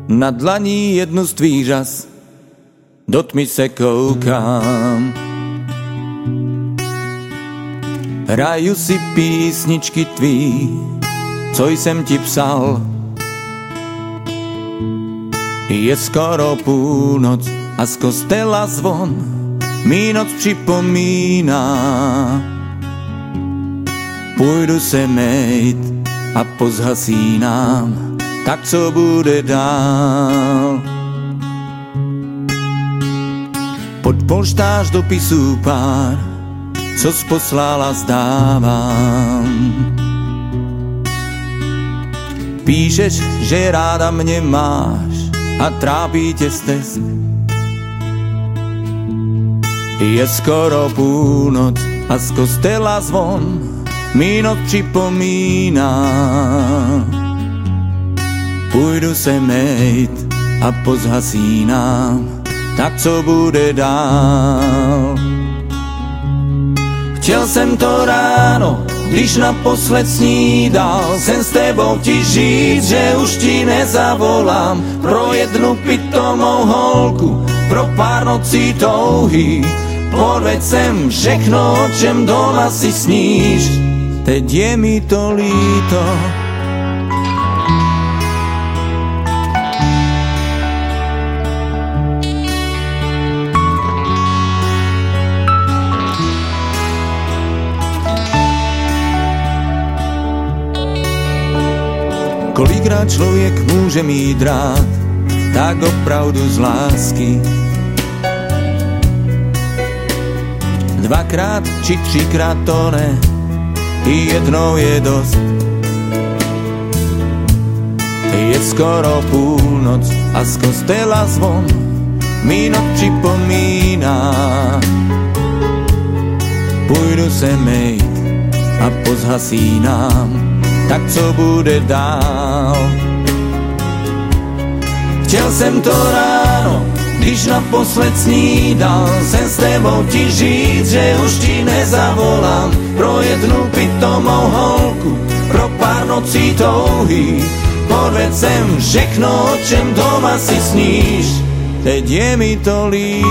Na dlaní jednu z tvých žas, do tmy se koukám. Hraju si písničky tvý, co jsem ti psal. Je skoro půlnoc a z kostela zvon mi noc připomíná. Půjdu se mejt a pozhasínám, tak co bude dál? Pod polštář dopisů pár, co poslala zdávám. Píšeš, že ráda mě máš a trápí tě stesk. Je skoro půlnoc a z kostela zvon mi noc připomíná. Půjdu se mejt a pozhasínám, tak co bude dál? Chtěl jsem to ráno, když naposled snídal, jsem s tebou ti říct, že už ti nezavolám. Pro jednu pitomou holku, pro pár nocí touhy, podveď sem všechno, o čem doma si sníš. Teď je mi to líto. Kolikrát člověk může mít rád, tak opravdu z lásky. Dvakrát či třikrát to ne, i jednou je dost. Je skoro půlnoc a z kostela zvon mi noc připomíná. Půjdu se mejt a pozhasínám, tak co bude dál? Chtěl jsem to ráno, když naposled snídal, jsem s tebou ti říct, že už ti nezavolám. Pro jednu pitomou holku, pro pár nocí touhy, podveď sem všechno, o čem doma si sníš. Teď je mi to líto.